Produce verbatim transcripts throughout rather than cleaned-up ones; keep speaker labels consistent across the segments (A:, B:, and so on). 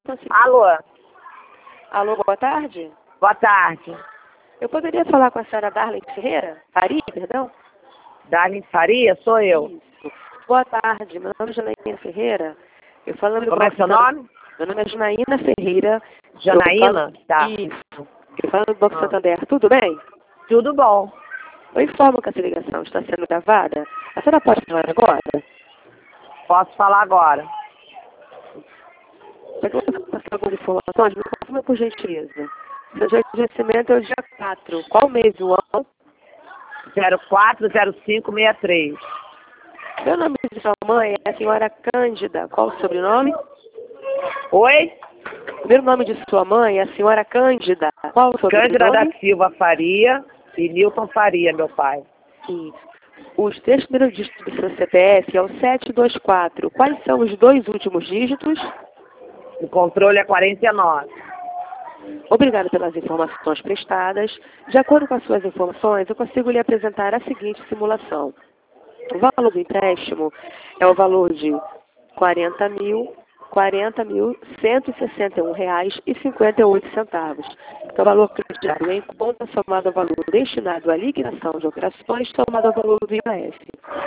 A: Alô?
B: Alô, boa tarde.
A: Boa tarde.
B: Eu poderia falar com a senhora Darlene Ferreira? Faria, perdão?
A: Darlene Faria? Sou eu.
B: Isso. Boa tarde, meu nome é Janaína Ferreira. Eu falo do
A: Como é seu
B: Banco
A: nome?
B: Meu nome é Janaína Ferreira.
A: Janaína?
B: Eu falo...
A: Tá.
B: Isso. Eu falo do Banco
A: Ah.
B: Santander. Tudo bem?
A: Tudo bom.
B: Eu informo que essa ligação está sendo gravada. A senhora pode falar agora?
A: Posso falar agora.
B: Para que eu possa passar algumas informações, me confirma por gentileza. Seu dia de vencimento é o dia quatro. Qual mês do ano?
A: zero quatro zero cinco seis três.
B: Meu nome de sua mãe é a senhora Cândida. Qual o sobrenome?
A: Oi?
B: O primeiro nome de sua mãe é a senhora Cândida. Qual o sobrenome?
A: Cândida da Silva Faria e Nilton Faria, meu pai.
B: Sim. Os três primeiros dígitos do seu C P F é o sete dois quatro. Quais são os dois últimos dígitos?
A: O controle é quarenta e nove.
B: Obrigada pelas informações prestadas. De acordo com as suas informações, eu consigo lhe apresentar a seguinte simulação. O valor do empréstimo é o valor de quarenta mil, quarenta mil, cento e sessenta e um reais e cinquenta e oito centavos. Então, o valor crediário em conta somado ao valor destinado à liquidação de operações somado ao valor do I A S.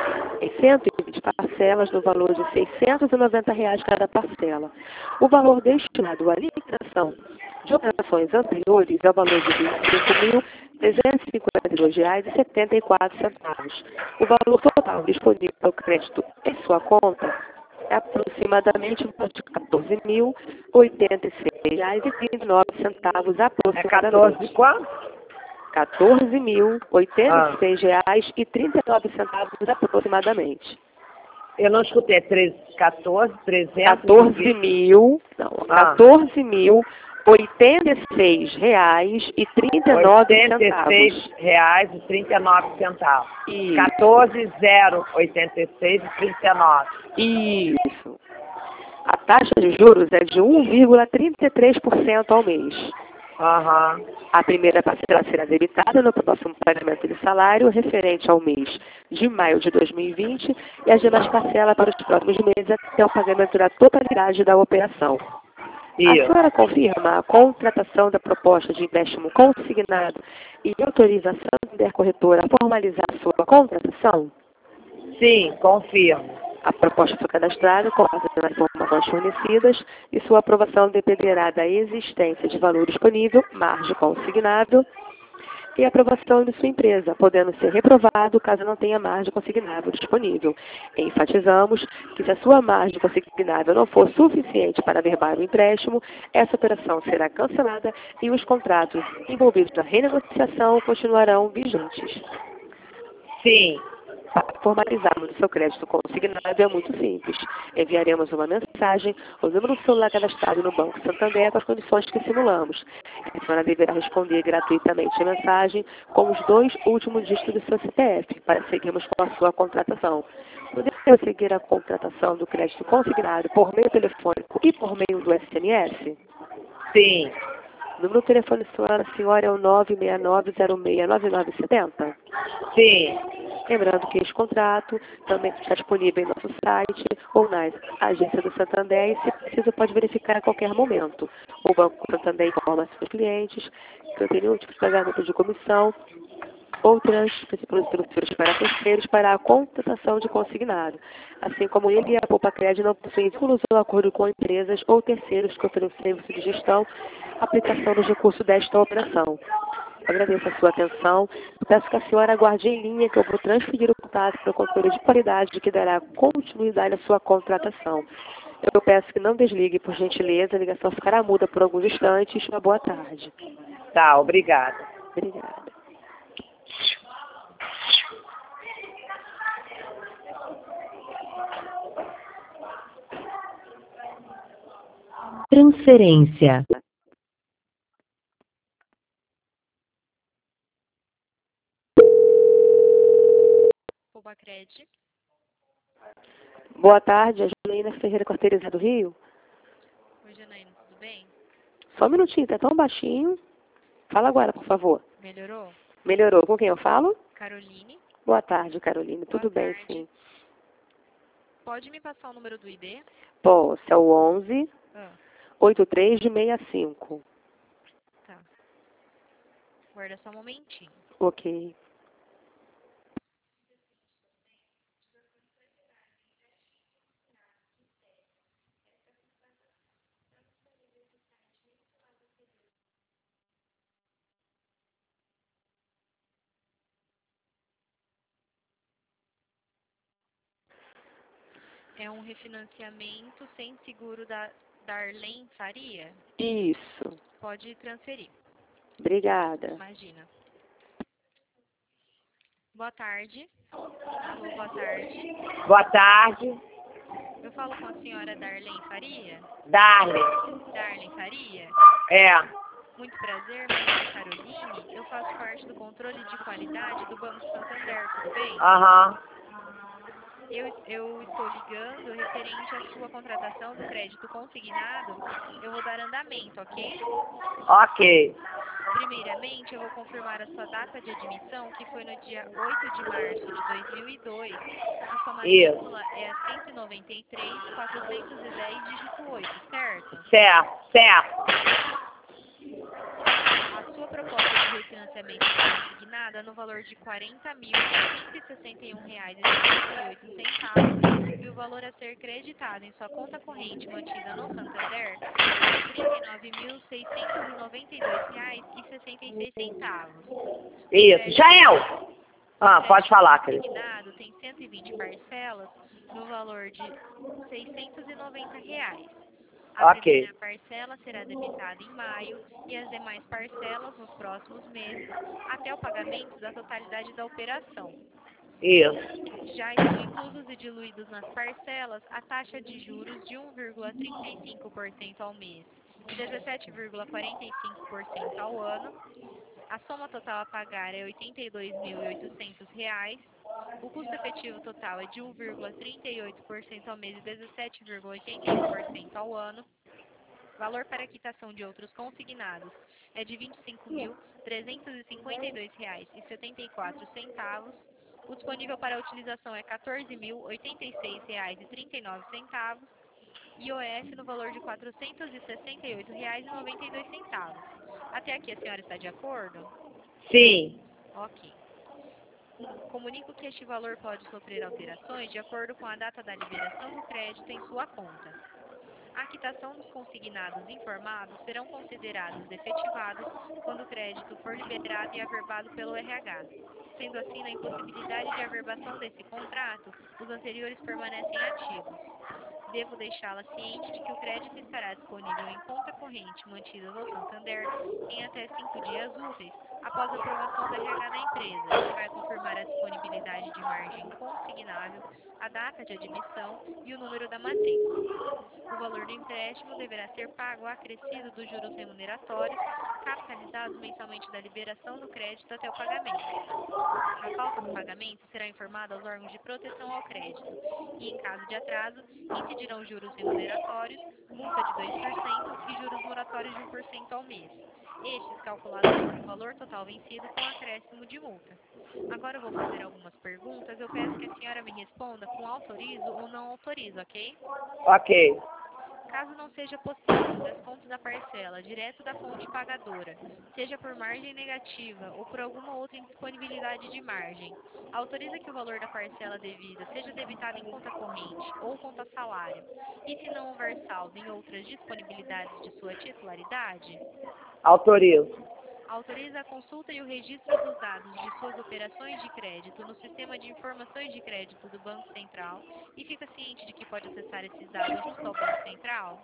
B: Em cento e vinte parcelas no valor de seiscentos e noventa reais cada parcela. O valor destinado à liquidação de operações anteriores é o valor de vinte e cinco mil, trezentos e cinquenta e dois reais e setenta e quatro centavos. O valor total disponível ao crédito em sua conta é aproximadamente de quatorze mil, oitenta e seis reais e trinta e nove centavos
A: É
B: aproximadamente.
A: quatorze quanto?
B: quatorze mil, oitenta
A: Ah.
B: e seis reais e trinta e nove centavos aproximadamente.
A: Eu não escutei. É treze, quatorze, trezentos.
B: quatorze mil, não,
A: Ah.
B: quatorze mil, oitenta e seis reais e trinta e nove
A: oitenta e seis
B: centavos.
A: reais e trinta e nove centavos.
B: Isso.
A: quatorze zero oitenta e seis e trinta e nove.
B: Isso. A taxa de juros é de um vírgula trinta e três por cento ao mês.
A: Aham.
B: A primeira parcela será debitada no próximo pagamento de salário referente ao mês de maio de dois mil e vinte e as demais parcelas para os próximos meses até o pagamento da totalidade da operação. A
A: Isso.
B: senhora confirma a contratação da proposta de empréstimo consignado e autorização da corretora a formalizar a sua contratação?
A: Sim, confirmo.
B: A proposta foi cadastrada com base nas informações fornecidas e sua aprovação dependerá da existência de valor disponível, margem consignável e aprovação de sua empresa, podendo ser reprovado caso não tenha margem consignável disponível. Enfatizamos que se a sua margem consignável não for suficiente para averbar o empréstimo, essa operação será cancelada e os contratos envolvidos na renegociação continuarão vigentes.
A: Sim.
B: Para formalizarmos o seu crédito consignado é muito simples. Enviaremos uma mensagem ao número do celular cadastrado no Banco Santander com as condições que simulamos. A senhora deverá responder gratuitamente a mensagem com os dois últimos dígitos do seu C P F para seguirmos com a sua contratação. Podemos seguir a contratação do crédito consignado por meio telefônico e por meio do S M S?
A: Sim.
B: O número do telefone da senhora é o nove seis nove zero seis nove nove sete zero?
A: Sim.
B: Lembrando que este contrato também está disponível em nosso site ou na agência do Santander e, se preciso, pode verificar a qualquer momento. O Banco Santander informa seus clientes que não tem nenhum tipo de pagamento de comissão ou transferência para terceiros para a contratação de consignado, assim como ele e a Poupa Crédito não possuem vínculos ou acordo com empresas ou terceiros que oferecem serviço de gestão, aplicação dos recursos desta operação. Agradeço a sua atenção. Peço que a senhora aguarde em linha que eu vou transferir o contato para o controle de qualidade que dará continuidade à sua contratação. Eu peço que não desligue, por gentileza. A ligação ficará muda por alguns instantes. Uma boa tarde.
A: Tá, obrigada.
B: Obrigada.
C: Transferência.
D: Poupa-Crédito.
B: Boa tarde, a Janaína Ferreira Quarteirizado do Rio.
D: Oi, Janaína, tudo bem?
B: Só um minutinho, tá tão baixinho. Fala agora, por favor.
D: Melhorou?
B: Melhorou. Com quem eu falo?
D: Caroline.
B: Boa tarde, Carolina.
D: Boa
B: Tudo bem,
D: tarde.
B: sim.
D: Pode me passar o número do I D?
B: Posso, é o onze,
D: Ah,
B: oito três seis cinco.
D: Tá. Guarda só um momentinho.
B: Ok.
D: É um refinanciamento sem seguro da Darlene Faria?
B: Isso.
D: Pode transferir.
B: Obrigada.
D: Imagina. Boa tarde. Alô, boa tarde.
A: Boa tarde.
D: Eu falo com a senhora Darlene Faria?
A: Darlene.
D: Darlene Faria?
A: É.
D: Muito prazer, meu nome é Caroline. Eu faço parte do controle de qualidade do Banco Santander, tudo bem?
A: Aham.
D: Eu, eu estou ligando referente à sua contratação do crédito consignado. Eu vou dar andamento, ok?
A: Ok.
D: Primeiramente, eu vou confirmar a sua data de admissão, que foi no dia oito de março de dois mil e dois. A sua matrícula é a cento e noventa e três, quatrocentos e dez, dígito oito, certo?
A: Certo, certo.
D: A sua proposta de refinanciamento está consignada no valor de quarenta mil, cento e sessenta e um reais e cinquenta e oito centavos, e o valor a ser creditado em sua conta corrente mantida no Santander é de trinta e nove mil, seiscentos e noventa e dois reais e sessenta e seis centavos.
A: Isso. Jael! Ah, pode falar, querido.
D: Consignado tem cento e vinte parcelas no valor de seiscentos e noventa reais. A
A: Ok.
D: primeira parcela será debitada em maio e as demais parcelas nos próximos meses, até o pagamento da totalidade da operação.
A: Isso.
D: Já estão inclusos e diluídos nas parcelas a taxa de juros de um vírgula trinta e cinco por cento ao mês e dezessete vírgula quarenta e cinco por cento ao ano. A soma total a pagar é oitenta e dois mil e oitocentos reais. O custo efetivo total é de um vírgula trinta e oito por cento ao mês e dezessete vírgula oitenta e um por cento ao ano. Valor para quitação de outros consignados é de vinte e cinco mil, trezentos e cinquenta e dois reais e setenta e quatro centavos. O disponível para utilização é quatorze mil, oitenta e seis reais e trinta e nove centavos. I O F no valor de quatrocentos e sessenta e oito reais e noventa e dois centavos. Até aqui a senhora está de acordo?
A: Sim.
D: Ok. Comunico que este valor pode sofrer alterações de acordo com a data da liberação do crédito em sua conta. A quitação dos consignados informados serão considerados efetivados quando o crédito for liberado e averbado pelo R H. Sendo assim, na impossibilidade de averbação desse contrato, os anteriores permanecem ativos. Devo deixá-la ciente de que o crédito estará disponível em conta corrente mantida no Santander em até cinco dias úteis após a aprovação do R H da empresa, que vai confirmar a disponibilidade de margem consignável, a data de admissão e o número da matrícula. O valor do empréstimo deverá ser pago acrescido dos juros remuneratórios, capitalizados mensalmente da liberação do crédito até o pagamento. A falta do pagamento será informada aos órgãos de proteção ao crédito e, em caso de atraso, incidirão juros remuneratórios, multa de dois por cento e juros moratórios de um por cento ao mês. Estes calculados sobre o valor total vencido com acréscimo de multa. Agora eu vou fazer algumas perguntas. Eu peço que a senhora me responda com autorizo ou não autorizo, ok?
A: Ok.
D: Caso não seja possível o desconto da parcela direto da fonte pagadora, seja por margem negativa ou por alguma outra indisponibilidade de margem, autoriza que o valor da parcela devida seja debitado em conta corrente ou conta salário, e se não houver saldo em outras disponibilidades de sua titularidade?
A: Autorizo.
D: Autoriza a consulta e o registro dos dados de suas operações de crédito no Sistema de Informações de Crédito do Banco Central e fica ciente de que pode acessar esses dados junto ao Banco Central?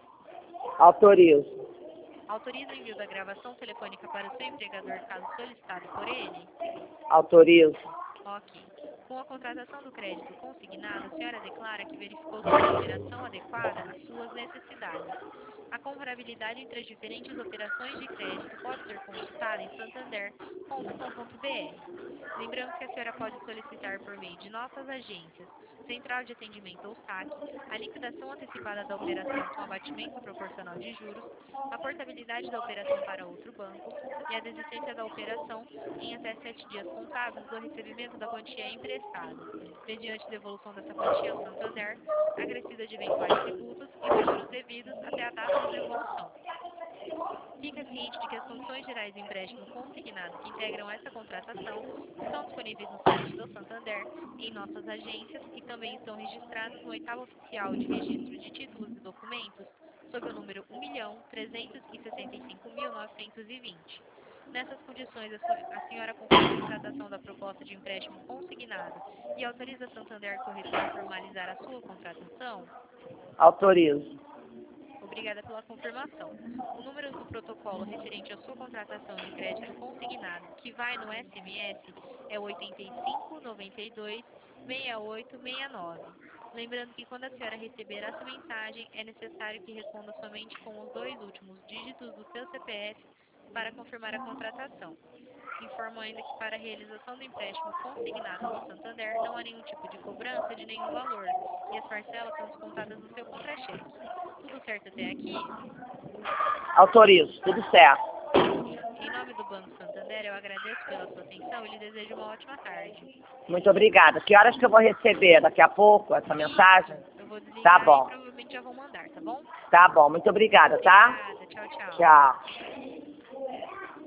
A: Autorizo.
D: Autoriza o envio da gravação telefônica para o seu empregador caso solicitado por ele?
A: Autorizo.
D: Ok. Com a contratação do crédito consignado, a senhora declara que verificou ser uma operação adequada às suas necessidades. A comparabilidade entre as diferentes operações de crédito pode ser consultada em santander ponto com ponto br. Lembramos que a senhora pode solicitar por meio de nossas agências, central de atendimento ou saque, a liquidação antecipada da operação com abatimento proporcional de juros, a portabilidade da operação para outro banco e a desistência da operação em até sete dias contábeis do recebimento da quantia emprestada. emprestado, mediante devolução dessa quantia ao Santander, acrescida de eventuais tributos e dos juros devidos até a data da devolução. Fica ciente de que as condições gerais do empréstimo consignado que integram essa contratação estão disponíveis no site do Santander, em nossas agências e também estão registradas no oitavo oficial de registro de títulos e documentos, sob o número um milhão trezentos e sessenta e cinco mil novecentos e vinte. Nessas condições, a, so a senhora confirma a contratação da proposta de empréstimo consignado e autoriza a Santander Corretora a formalizar a sua contratação?
A: Autorizo.
D: Obrigada pela confirmação. O número do protocolo referente à sua contratação de crédito consignado, que vai no S M S, é o oito cinco nove dois seis oito seis nove. Lembrando que quando a senhora receber essa mensagem, é necessário que responda somente com os dois últimos dígitos do seu C P F para confirmar a contratação. Informo ainda que para a realização do empréstimo consignado no Santander não há nenhum tipo de cobrança de nenhum valor e as parcelas são descontadas no seu contra-cheque. Tudo certo até aqui?
A: Autorizo, tudo certo.
D: Em nome do Banco Santander, eu agradeço pela sua atenção e lhe desejo uma ótima tarde.
A: Muito obrigada. Que horas que eu vou receber? Daqui a pouco essa mensagem?
D: Eu vou desligar
A: Tá bom.
D: e provavelmente já vou mandar, tá bom?
A: Tá bom, muito obrigada, tá?
D: Obrigada, tchau, tchau.
A: Tchau.